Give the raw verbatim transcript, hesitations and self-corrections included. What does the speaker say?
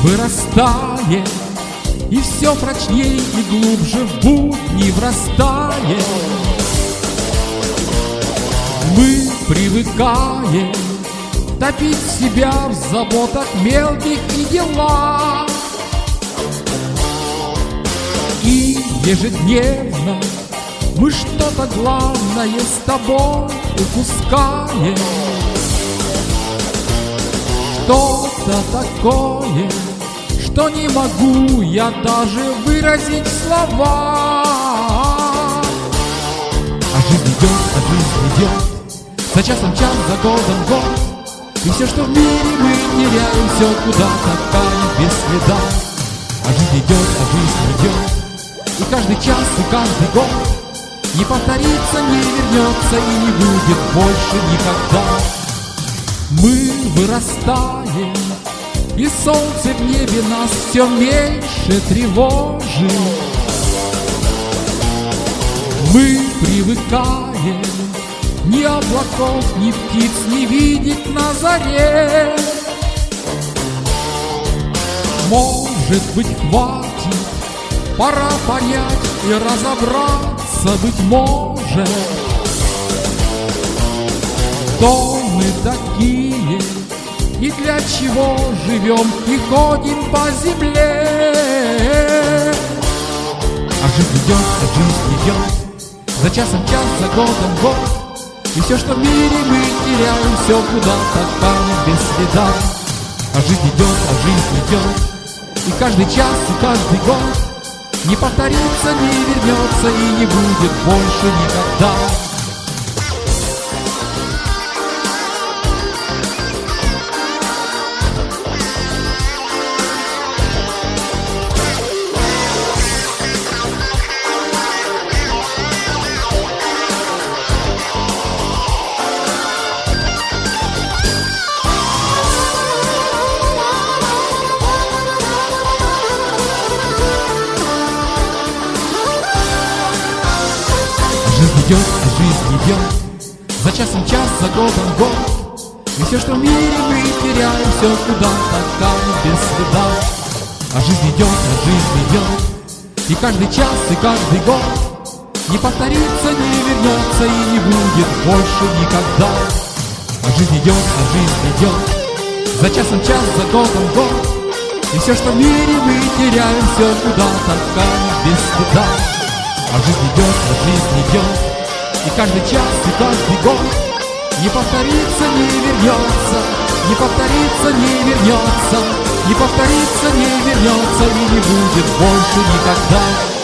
вырастает, и все прочнее и глубже в будни врастает. Мы привыкаем топить себя в заботах мелких и делах, и ежедневно мы что-то главное с тобой упускаем. Что-то такое, что не могу я даже выразить в словах. А жизнь идет, а жизнь идет, за часом час, за годом год, и все, что в мире мы теряем, все куда-то канет без следа. А жизнь идет, а жизнь идет, и каждый час, и каждый год не повторится, не вернется и не будет больше никогда. Мы вырастаем, и солнце в небе нас все меньше тревожит. Мы привыкаем ни облаков, ни птиц не видеть на заре. Может быть, хватит, пора понять и разобраться, быть может, кто мы такие и для чего живем и ходим по земле. А жизнь идет, а жизнь идет, за часом час, за годом год, и все, что в мире мы теряем, все куда-то канет без следа. А жизнь идет, а жизнь идет, и каждый час, и каждый год не повторится, не вернется и не будет больше никогда. Жизнь идет, а жизнь идет, за часом час, за годом год, и все, что в мире мы теряем, все куда-то канет без следа. А жизнь идет, а жизнь идет, и каждый час, и каждый год не повторится, не вернется и не будет больше никогда. А жизнь идет, а жизнь идет, за часом час, за годом год, и все, что в мире мы теряем, все куда-то канет без следа. А жизнь идет, а жизнь идет, и каждый час, и каждый год не повторится, не вернется, не повторится, не вернется, не повторится, не вернется и не будет больше никогда.